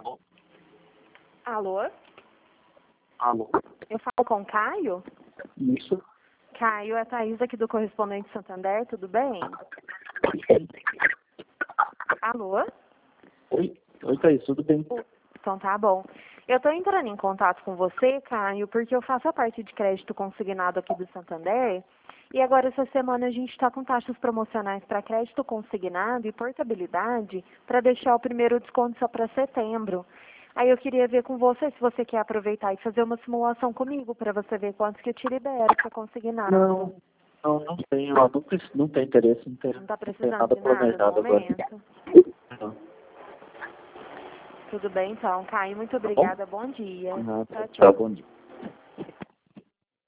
Alô? Alô? Eu falo com o Caio? Isso? Caio, é a Thaís aqui do Correspondente Santander, tudo bem? Alô? Oi, Thaís, tudo bem? Então tá bom. Eu estou entrando em contato com você, Caio, porque eu faço a parte de crédito consignado aqui do Santander e agora essa semana a gente está com taxas promocionais para crédito consignado e portabilidade para deixar o primeiro desconto só para setembro. Aí eu queria ver com você se você quer aproveitar e fazer uma simulação comigo para você ver quantos que eu te libero para consignar. Não tenho, não tem interesse, Não está não tem precisando nada de nada no planejado agora. momento. Não. Tudo bem então, Caio, muito Tá bom? obrigada, bom dia. Nada. Tchau, Tchau, tchau. bom dia.